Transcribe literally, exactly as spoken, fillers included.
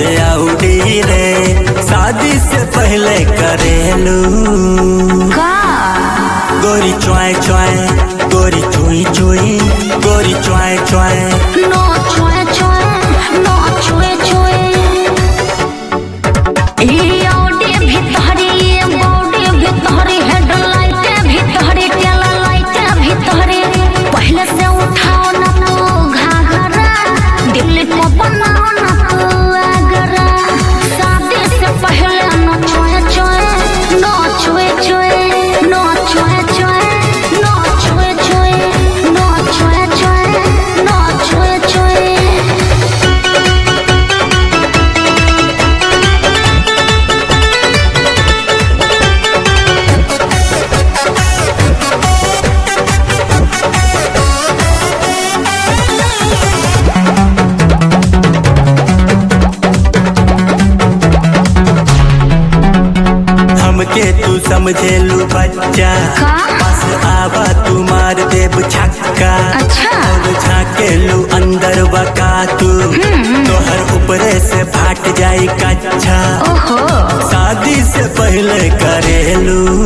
से आउडी रे शादी से पहले करेलू का गोरी चुआए चुआए गोरी चुई चुई गोरी चुआए चुआए नो छुए छुए नो छुए छुए ई ऑडी भीतरी ये बॉडी भीतरी हेडलाइट भीतरी टेल लाइट भीतरी पहले से उठाओ ना तू घाघरा दिल्ली को बनाओ ना तू आगरा शादी से पहले नो छुए छुए नो छुए छुए नो छुए छुए नो छुए छुए नो छुए छुए नो छुए छुए हमके तू समझेलू बच्चा का? बस आवा तू मार देब छक्का अच्छा। और झाकेलू अंदर बका तू तोहर ऊपरे से फाट जाई कच्चा ओहो शादी से पहले करेलू